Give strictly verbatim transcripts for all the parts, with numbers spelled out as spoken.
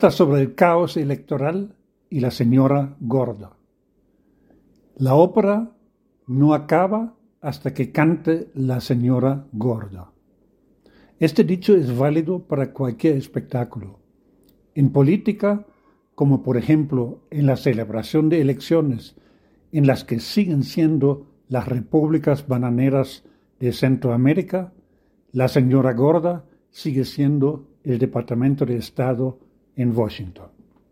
trata sobre el caos electoral y la señora gorda. La ópera no acaba hasta que cante la señora gorda. Este dicho es válido para cualquier espectáculo. En política, como por ejemplo en la celebración de elecciones en las que siguen siendo las repúblicas bananeras de Centroamérica, la señora gorda sigue siendo el Departamento de Estado en Washington.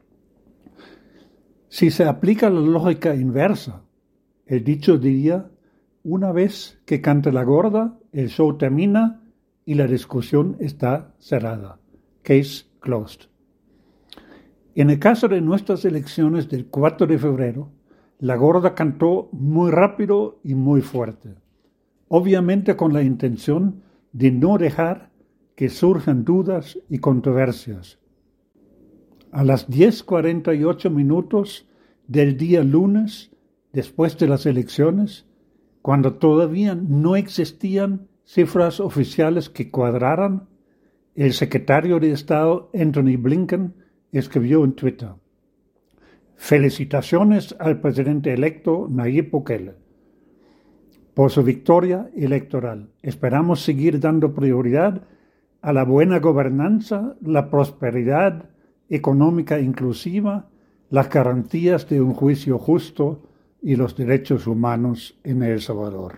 Si se aplica la lógica inversa, el dicho diría: una vez que cante la gorda, el show termina y la discusión está cerrada. Case closed. En el caso de nuestras elecciones del cuatro de febrero, la gorda cantó muy rápido y muy fuerte, obviamente con la intención de no dejar que surjan dudas y controversias. A las diez cuarenta y ocho minutos del día lunes, después de las elecciones, cuando todavía no existían cifras oficiales que cuadraran, el secretario de Estado Antony Blinken escribió en Twitter: felicitaciones al presidente electo Nayib Bukele por su victoria electoral. Esperamos seguir dando prioridad a la buena gobernanza, la prosperidad económica inclusiva, las garantías de un juicio justo y los derechos humanos en El Salvador.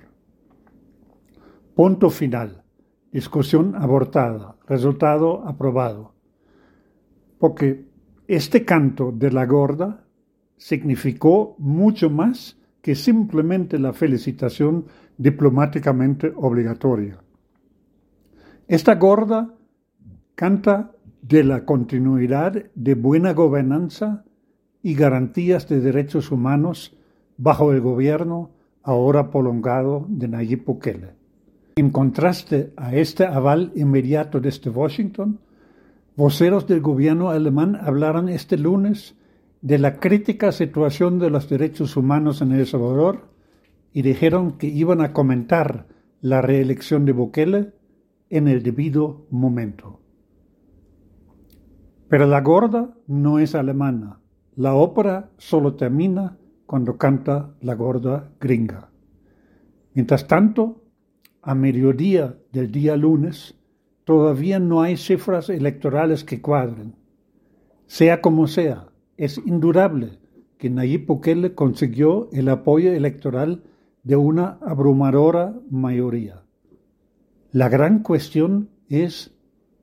Punto final. Discusión abortada. Resultado aprobado. Porque este canto de la gorda significó mucho más que simplemente la felicitación diplomáticamente obligatoria. Esta gorda canta de la continuidad de buena gobernanza y garantías de derechos humanos bajo el gobierno ahora prolongado de Nayib Bukele. En contraste a este aval inmediato desde Washington, voceros del gobierno alemán hablaron este lunes de la crítica situación de los derechos humanos en El Salvador y dijeron que iban a comentar la reelección de Bukele en el debido momento. Pero la gorda no es alemana. La ópera solo termina cuando canta la gorda gringa. Mientras tanto, a mediodía del día lunes, todavía no hay cifras electorales que cuadren. Sea como sea, es indudable que Nayib Bukele consiguió el apoyo electoral de una abrumadora mayoría. La gran cuestión es,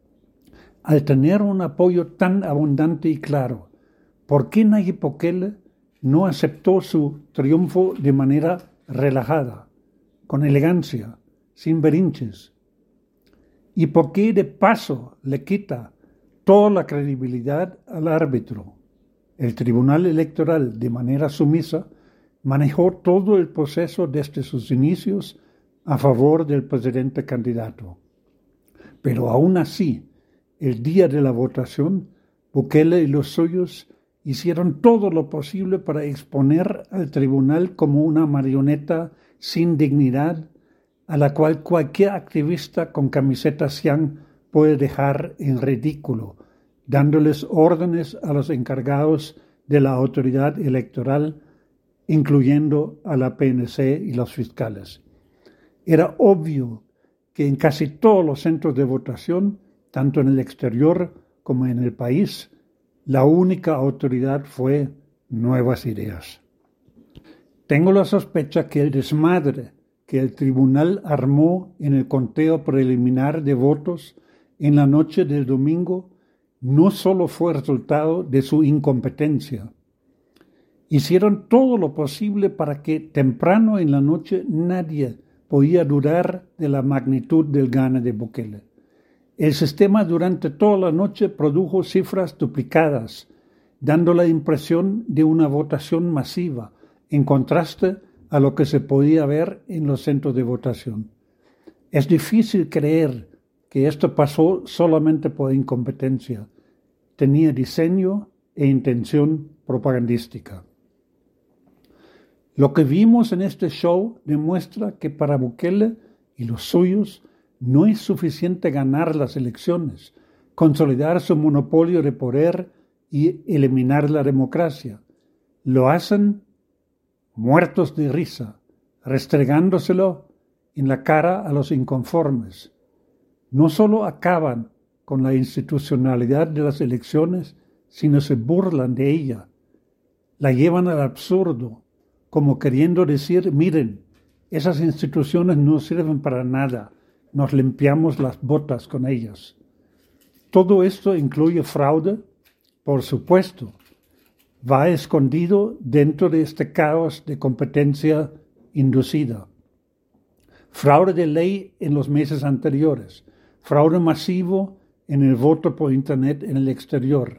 al tener un apoyo tan abundante y claro, ¿por qué Nayib Bukele no aceptó su triunfo de manera relajada, con elegancia, sin berrinches? ¿Y por qué de paso le quita toda la credibilidad al árbitro? El Tribunal Electoral, de manera sumisa, manejó todo el proceso desde sus inicios a favor del presidente candidato. Pero aún así, el día de la votación, Bukele y los suyos hicieron todo lo posible para exponer al tribunal como una marioneta sin dignidad, a la cual cualquier activista con camiseta cian puede dejar en ridículo, dándoles órdenes a los encargados de la autoridad electoral, incluyendo a la P N C y los fiscales. Era obvio que en casi todos los centros de votación, tanto en el exterior como en el país, la única autoridad fue Nuevas Ideas. Tengo la sospecha que el desmadre que el tribunal armó en el conteo preliminar de votos en la noche del domingo no solo fue resultado de su incompetencia. Hicieron todo lo posible para que temprano en la noche nadie podía dudar de la magnitud del gane de Bukele. El sistema durante toda la noche produjo cifras duplicadas, dando la impresión de una votación masiva, en contraste a lo que se podía ver en los centros de votación. Es difícil creer que esto pasó solamente por incompetencia. Tenía diseño e intención propagandística. Lo que vimos en este show demuestra que para Bukele y los suyos no es suficiente ganar las elecciones, consolidar su monopolio de poder y eliminar la democracia. Lo hacen muertos de risa, restregándoselo en la cara a los inconformes. No solo acaban con la institucionalidad de las elecciones, sino se burlan de ella. La llevan al absurdo, como queriendo decir, miren, esas instituciones no sirven para nada, nos limpiamos las botas con ellas. Todo esto incluye fraude, por supuesto. Va escondido dentro de este caos de competencia inducida. Fraude de ley en los meses anteriores, fraude masivo en el voto por Internet en el exterior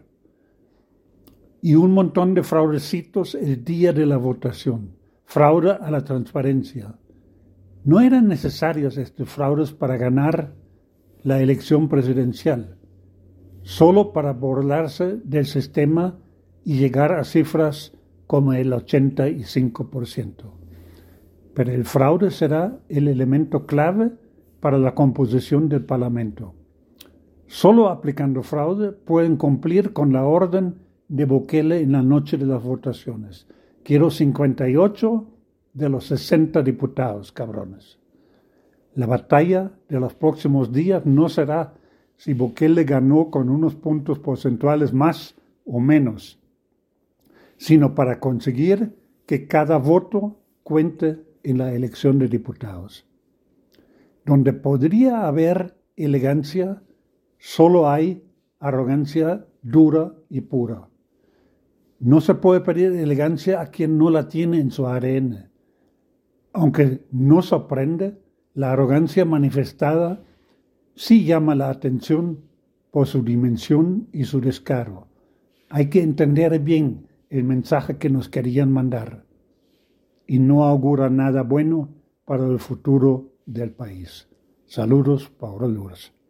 y un montón de fraudecitos el día de la votación, fraude a la transparencia. No eran necesarios estos fraudes para ganar la elección presidencial, solo para burlarse del sistema y llegar a cifras como el ochenta y cinco por ciento. Pero el fraude será el elemento clave para la composición del Parlamento. Solo aplicando fraude pueden cumplir con la orden de Bukele en la noche de las votaciones. Quiero cincuenta y ocho de los sesenta diputados, cabrones. La batalla de los próximos días no será si Bukele ganó con unos puntos porcentuales más o menos, sino para conseguir que cada voto cuente en la elección de diputados. Donde podría haber elegancia, solo hay arrogancia dura y pura. No se puede pedir elegancia a quien no la tiene en su A D N. Aunque no sorprende, la arrogancia manifestada sí llama la atención por su dimensión y su descaro. Hay que entender bien el mensaje que nos querían mandar y no augura nada bueno para el futuro del país. Saludos, Pablo Lourdes.